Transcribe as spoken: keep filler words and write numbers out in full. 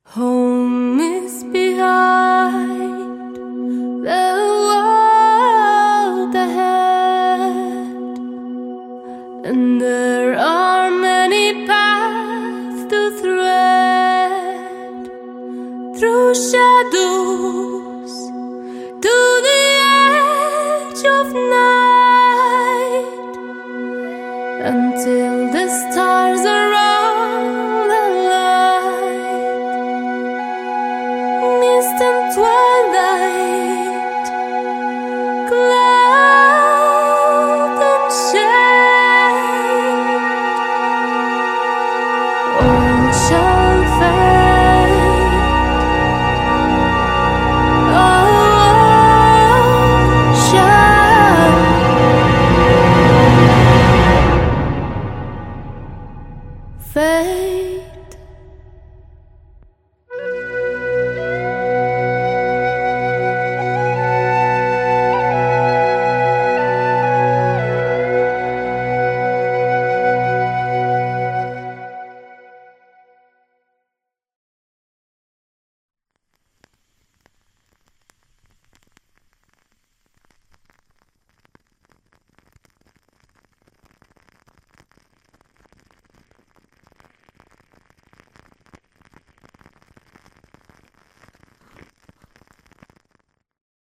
Home is behind, the world ahead, and there are many paths to thread through shadows to the edge of night, until the stars are all alight. Mist and twilight, cloud and shade, all shall fade, all shall fade.